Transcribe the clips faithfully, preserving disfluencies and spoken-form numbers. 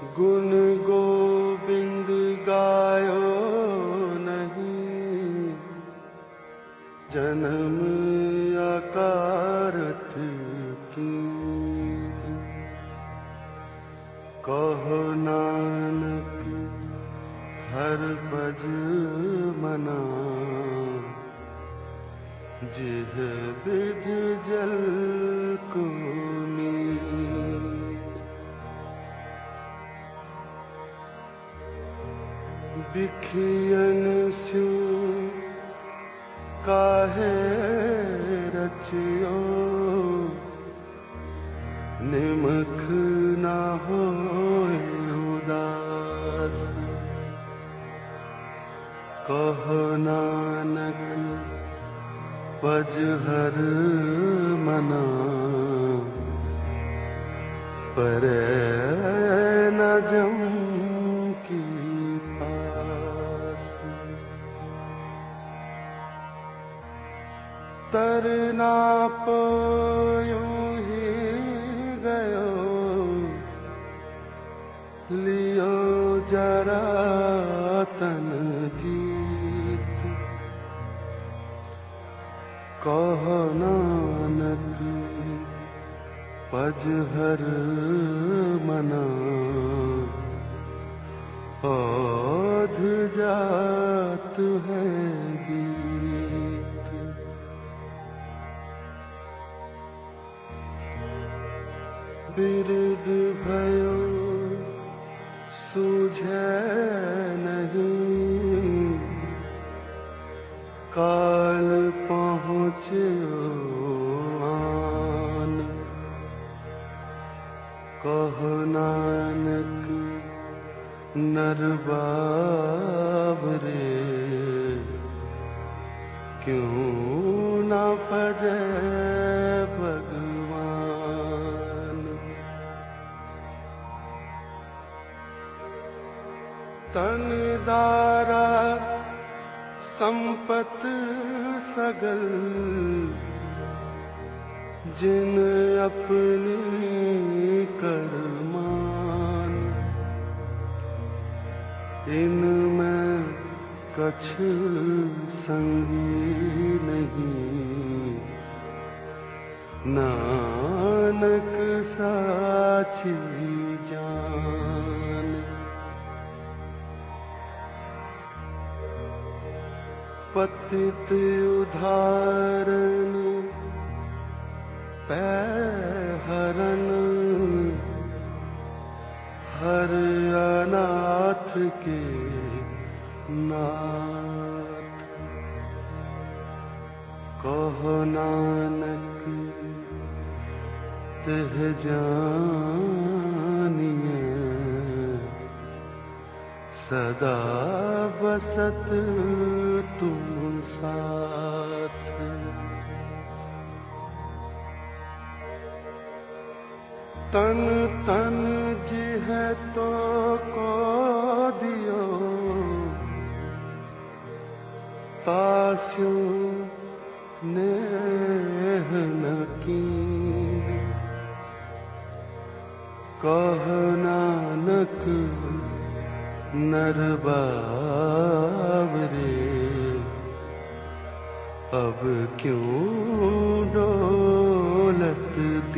गुण गोविंद गायो नहीं, जन्म अकारथ की। कहो नानक हर भज मना, जिह विध जल को नीर। बिखियन स्यों काहे रचियो, निमख न होय उदास। कहो नानक पज हर मना, परै न जम की पास। तरना यूं ही गयो, लियो जरा तन जीत। कहो नानक पज हर मना, ओध जात है गीत। बिरद भयो सूझे नहीं, काल पहुँच्यो आन। कहो नानक नर बावरे, क्यों न पजै भगवान। तन दारा संपत सगल, जिन अपनी करमान। इनमें कछु संगी नहीं, नानक साची जान। पतित उदाहरण पैहरन, हर अनाथ के नाथ। कहो नानक तिह जानिए, सदा बसत तुम साथ। तन तन जिह तो को दियो, तास्यो नेह न कीन। कहो नानक नर बावरे, अब क्यों डोलत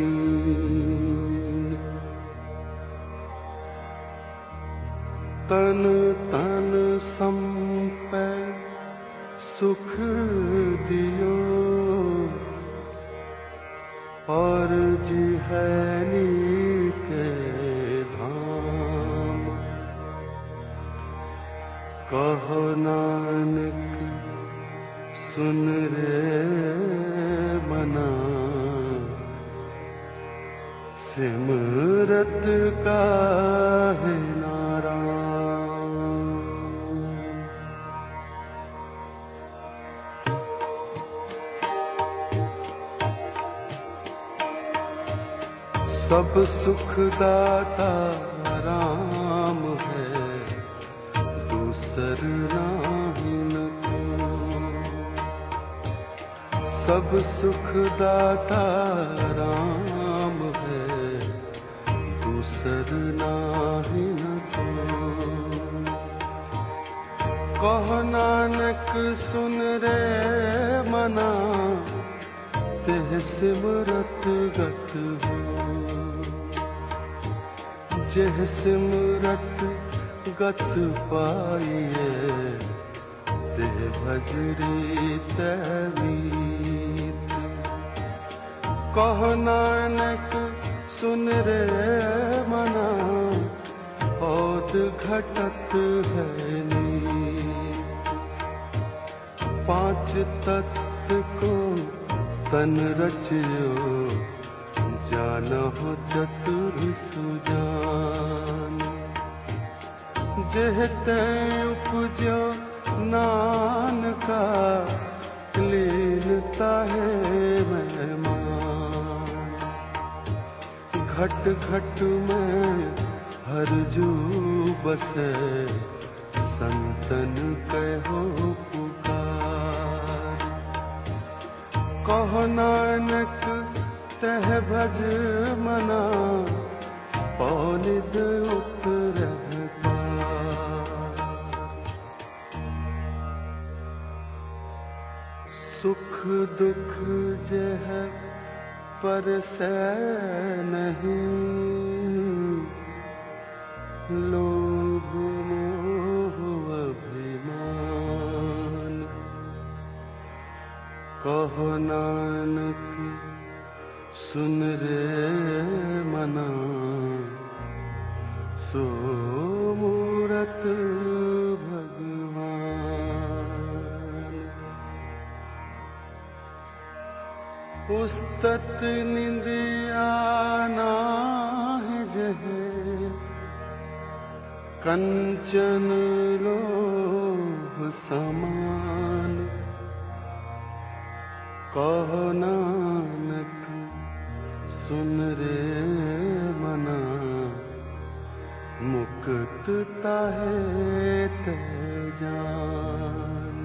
दीन। तन तन संपै सुख दियो, और जिहनी के धाम। कहो नानक सुन रे मना, सिमरत काहे नाराम। सब सुख दाता राम है, दूसर नाहिन को। सब सुख दाता राम है, दूसर नाहि न कोय। कहो नानक सुन रे मना, तेह सिमरत गत होय। जेह सिमरत गत पाइए, तेह भजरी तैमीत। कहो नानक सुन रे मना, औद घटत है नीत। पांच तत्व को तन रचियो, जानहु चतुर सुजान। जेह तैं उपजो नानका, लीनता है मेहमान। घट घट में हर जू बसे, संतन कहो पुकार। कहो नानक तह भज मना, पौनिध उतरह पार। सुख दुख जेह परसै नहीं, लोभ मोह अभिमान। कहो नानक सुन रे मना, सो मूरत भगवान। उस्तत निंदिया नाहि जहे, कंचन लोभ समान। कहो नानक सुन रे मना, मुक्त ताहे ते जान।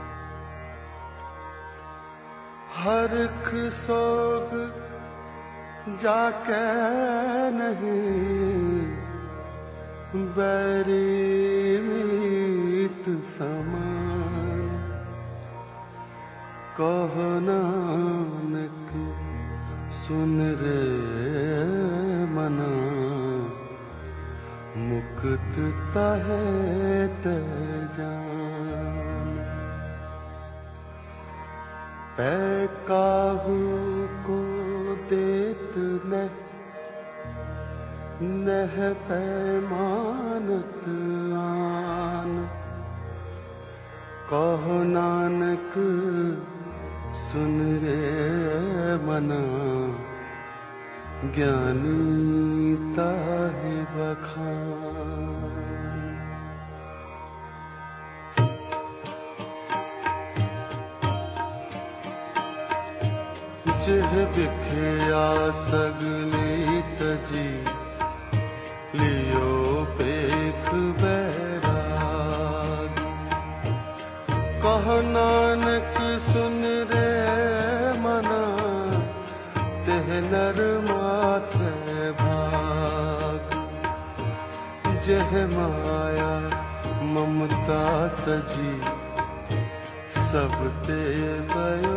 हरख सोग जाके नहीं, बैरी मीत समान। कहो नानक सुन रे मना, मुक्त ताहे ते जान। पै काहू को देत नह, नह पैमानत आन। कहो नानक सुन रे मना, ज्ञानी ताहि बखान। जेह बिखया सगली तजी, लियो पेख बैराग। कहो नानक सुन रे मना, तेह नर माथे भाग। जेह माया ममता तजी, सब ते भयो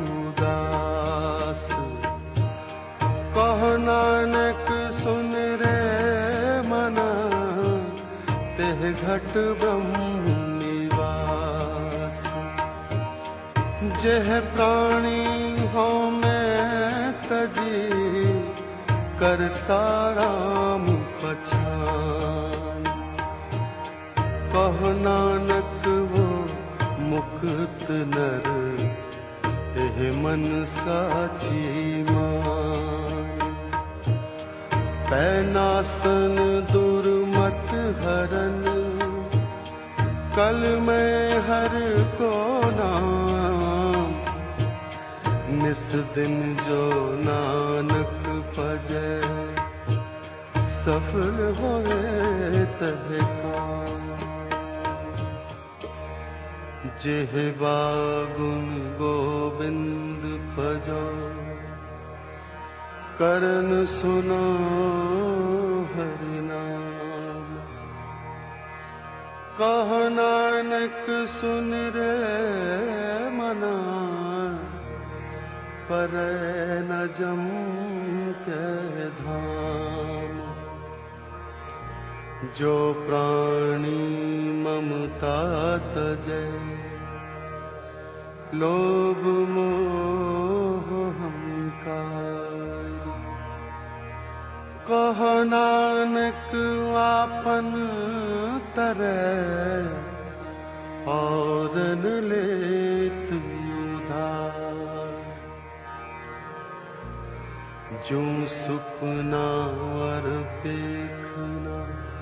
उदास। कहो नानक सुन रे मना, तेह घट ब्रह्म निवास। जेह प्राणी हो मैं तजी, करता राम पछान। कहो नानक वो मुक्त नर, एह मन साची मान। पैनासन दुर्मत हरन, कल में हर को नाम। निस दिन जो नानक भजे, सफल होए तह काम। जेह बागुन गोविंद भजो, करन सुनो हर कहो नानक सुन रे मना, परै न जम के धाम। जो प्राणी ममता तजै, लोभ मोह अहंकार। कहो नानक आपन तरह, औरन लेत उधार। जो सुपना और देखना,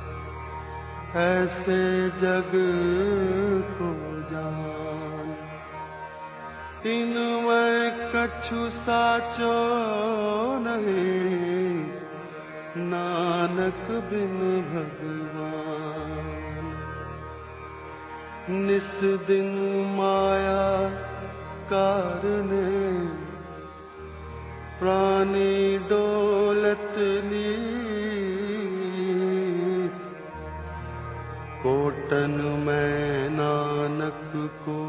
ऐसे जग को जान। इनमें कछु साचो नहीं, नानक बिन भगवान। निस दिन माया कारणे, प्राणी डोलत नीत। कोटन में नानक को,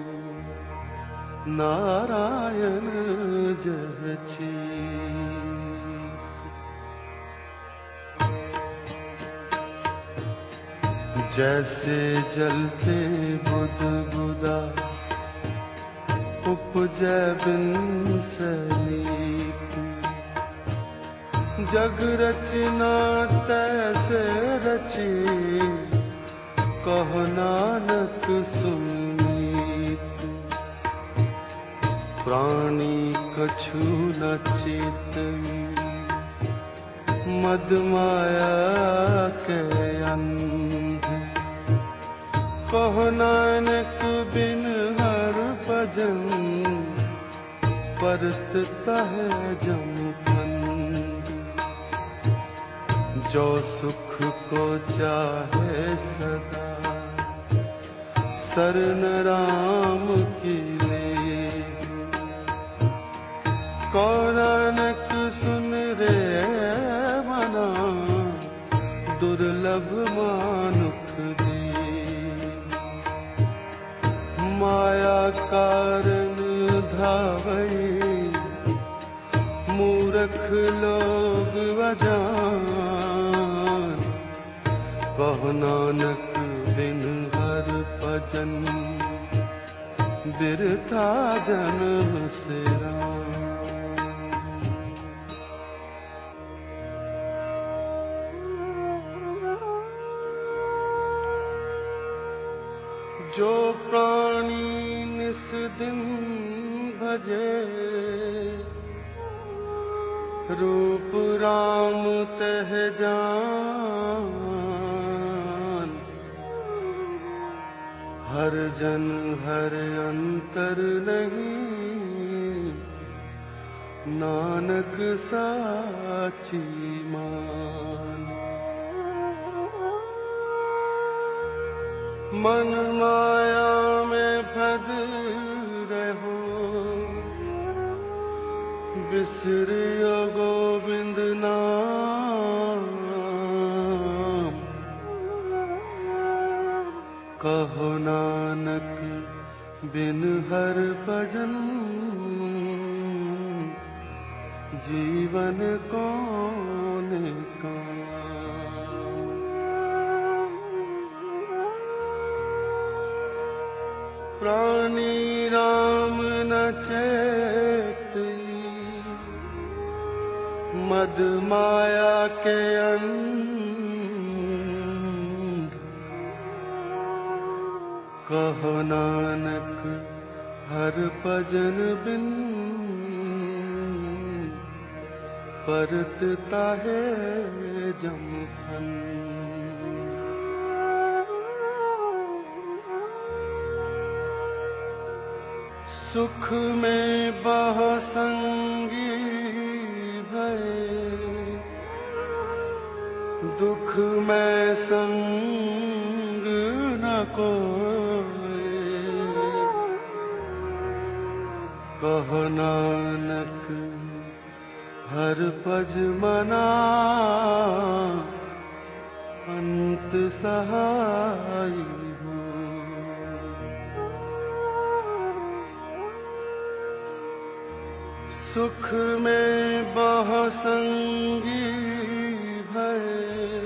नारायण जह चीत। जैसे जलते बुदबुदा, उपजै बिन सलीप। जग रचना तैसे रची, कहो नानक सुनीत। प्राणी कछु न चेतई, मद माया के अंध। कहो नानक बिन हर भजन, परतता है जम फंद। जो सुख को चाहे सदा, शरण राम की ले। कहो नानक सुन रे मना, दुर्लभ मानुख दे। माया कारण धावई, मूर्ख लोग अजान। कहो नानक बिन हर भजन, बिरथा जन्म सिरा। जो प्राणी निस दिन भजे, रूप राम तह जान। हर जन हर अंतर नहीं, नानक साची मान। मन माया में फद रहो, बिसरियो गोविंद नाम। कहो नानक बिन हर भजन, जीवन कौन काम। प्राणी राम न चेतई, मद माया के अंध। कहो नानक हर भजन बिन, परतता है जम फंद। सुख में बहु संगी भये, दुख में संग न कोय। कहो नानक हर भज मना, अंत सहाय हो। सुख में बहुसंगी भय,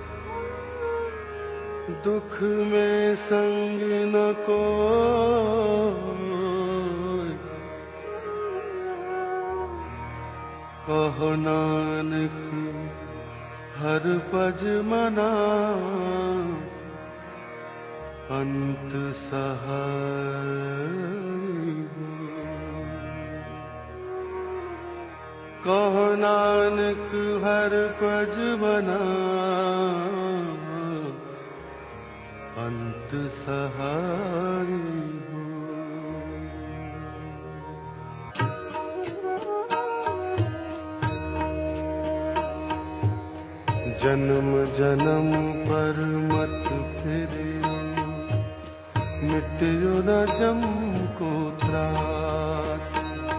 दुख में संग न कोई। कहो नानक हर पज मना, अंत सहाय हो। कहो नानक हर पज मना, अंत सहाय हो। जन्म जन्म पर मत फिरियो, मिटियो न जम को त्रास।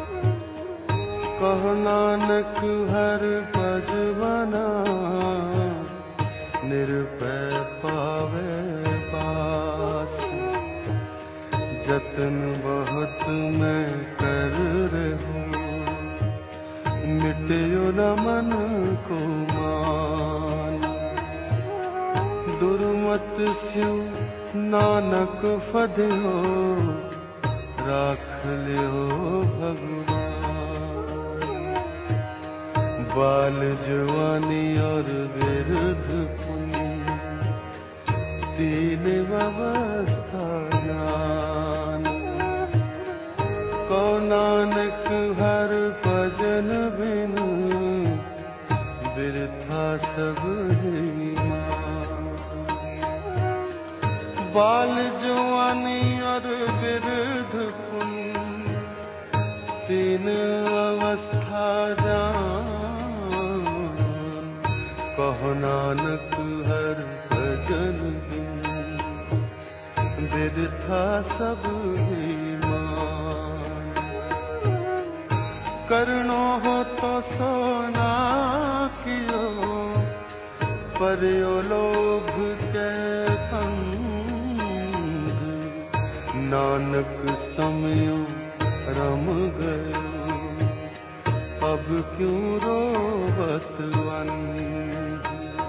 कहो नानक हर पज मना, निरपै पावे पास। जतन बहुत मैं कर रहूं, मिटियो न मन को मान। दुर्मत स्यु नानक फदियो, राख लियो भगवान। बाल जवानी और विरुद्ध पुण्य, तीन अवस्था ज्ञान। को नानक हर भजन बिन, बिरथा सब ही मान। बाल जवानी और विरुद्ध पुण्य, तीन अवस्था जान। कहो नानक हर भजन बिन, बिरथा सब ही मान। करनो हो तो सोना कियो, पर्यो लोभ के फंद। नानक समयो रम गयो, अब क्यों रोवत अंध।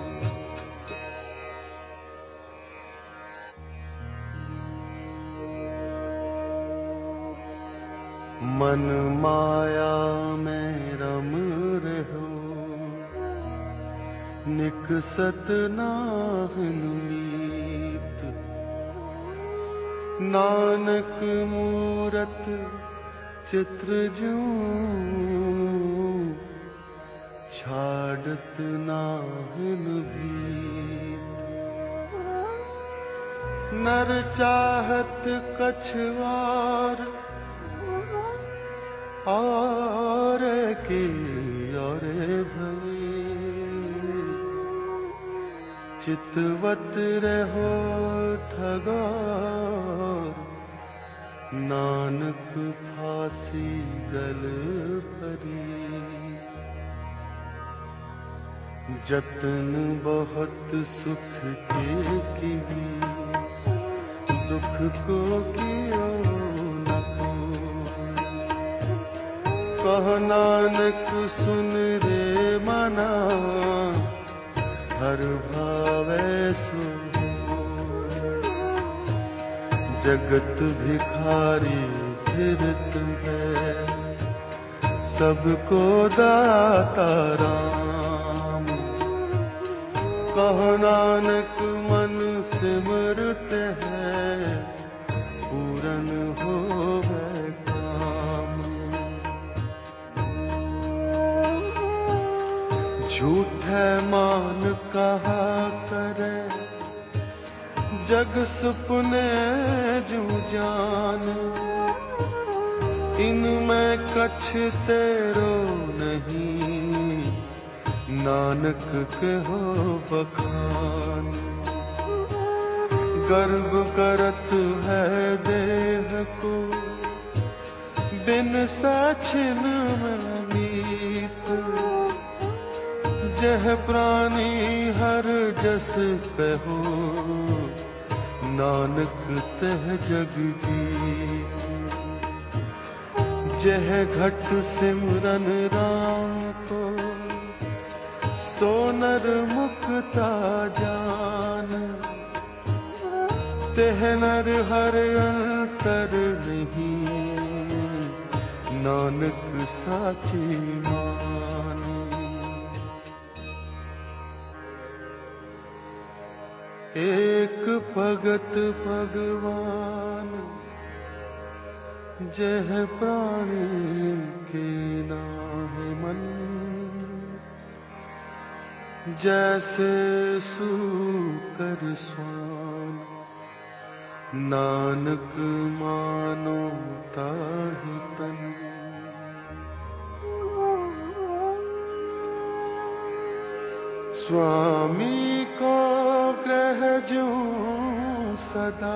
मन माया में रम रहो, निकसत नाहिन मीत। नानक मूरत चित्र ज्यों, छाड़त नाहिन भीत। नर चाहत कछवार, और की और भई। चितवत रहो ठगार, नानक फांसी गल परी। जतन बहुत सुख के किवी, दुख को कियो न कोई। कहो नानक सुन रे मना, हर भावे सो। जगत भिखारी फिरत है, सबको दाता राम। कहो नानक मन सिमरत है, पूरन होवे काम। झूठे मान कहा करे, जग सुपने जू जान। इनमें कछ तेरो नहीं, नानक कहो बखान। गर्व करत है देह को, बिन साछिन में मीत। जह प्राणी हर जस कहो नानक तह जग जी। जह घट सिमरन राम को सो नर मुक्ता जान। तेह नर हर अंतर नहीं नानक साची मान। एक भगत भगवान जह प्राणी के नाहि मन। जैसे सूकर स्वान नानक मानो ताहि तन। स्वामी को ग्रह ज्यों सदा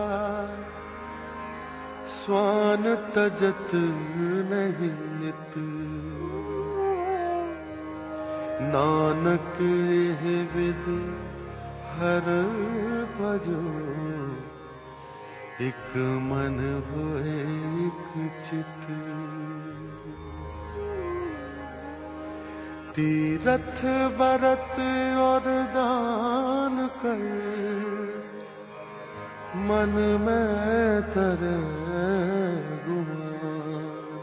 स्वान तजत नहीं नित। नानक यह विद हर भजो एक मन होए एक चित। तीरथ बरत और दान कर मन में तरे गुमान।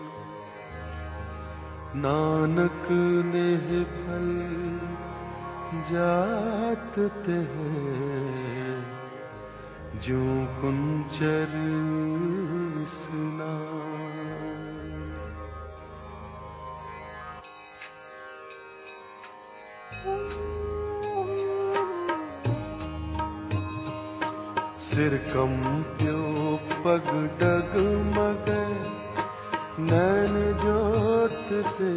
नानक नेह फल जात तेह जो कुंचर स्नान। सिर कंप्यो पग डगमग नैन जोत से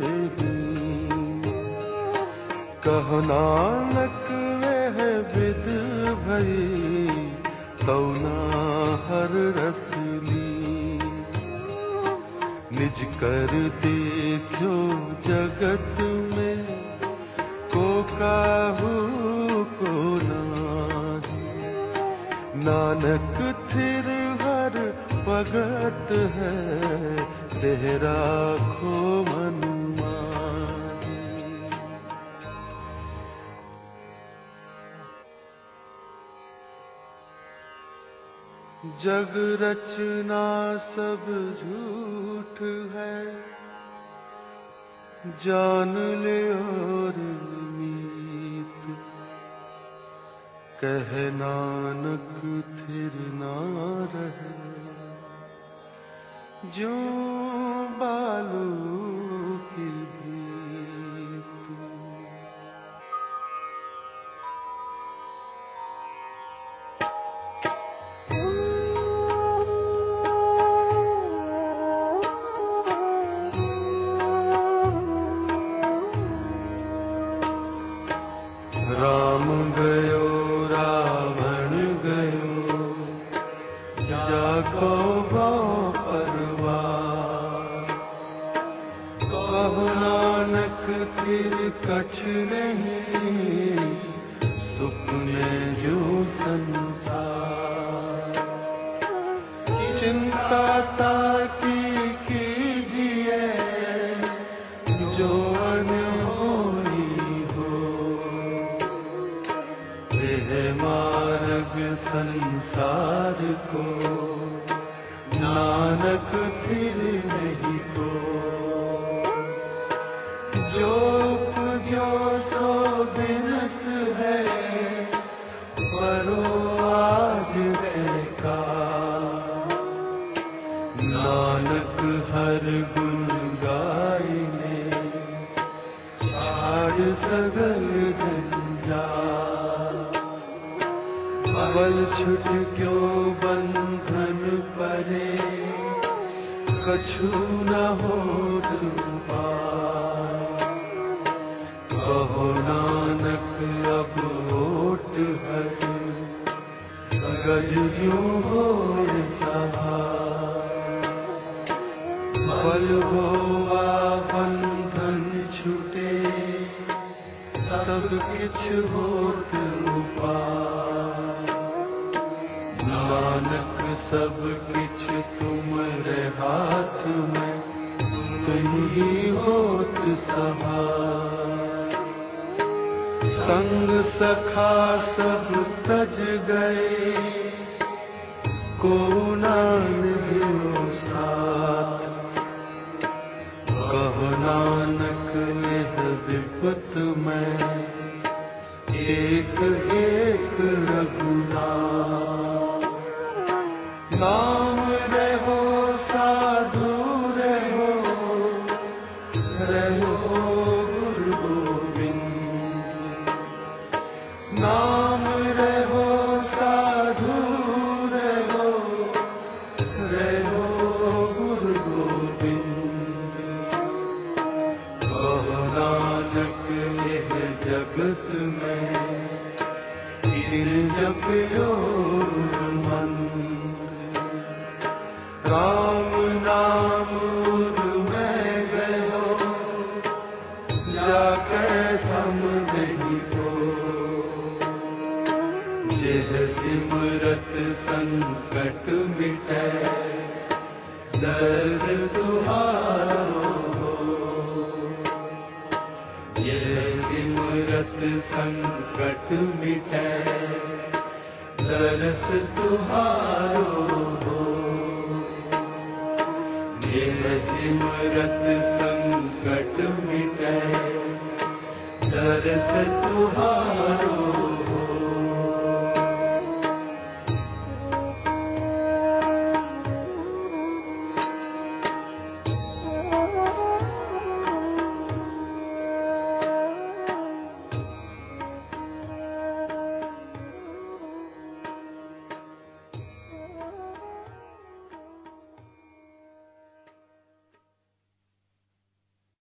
कहो नानक वह विद भई तौ ना हर रस ली। निज कर देखो जगत में को काहू को नाही। नानक थिर हर भगत है तेरा खो मन माही। जग रचना सब झूठ है जान ले और मीत। कह नानक थिर ना रहे जो बालू की भीत। राम गयो रावण गयो जाको गो परवार। कहो नानक फिर कछ नहीं सुपने जो संसार। चिंता ताकी कीजिए जो अनहोनी हो। यह मार्ग संसार को नानक फिर नहीं को। जो जो सो बिनस है परो आज का। नानक हर गुण गायने छाड़ सगल जंजाल। बल छुट क्यों बंधन परे कछु न हो पार। कहो नानक अब ओट है गज जो हो सहार। बल होवा बंधन छुटे सब किछ होत उपाय। सब किछ तुम्हारे हाथ में, तुम ही होत सहाय। संग सखा सब तज गए, को नानक साथ। कहो नानक यह विपत में, एक एक रघुनाथ। नाम रहो साधु रहो, रहो गुरु गोविंद। नाम रहो साधु रहो, रहो गुरु गोविंद। कहो नानक यह जगत में, तीन जपियो राम नाम में गयो, जाके सम नहीं हो। जेह सिमरत संकट मिटै, दर्द तुम्हारो हो। जेह सिमरत संकट मिटै, दरस तुम्हारो हो। जेह सिमरत संकट मिटै, दरस तुम्हारो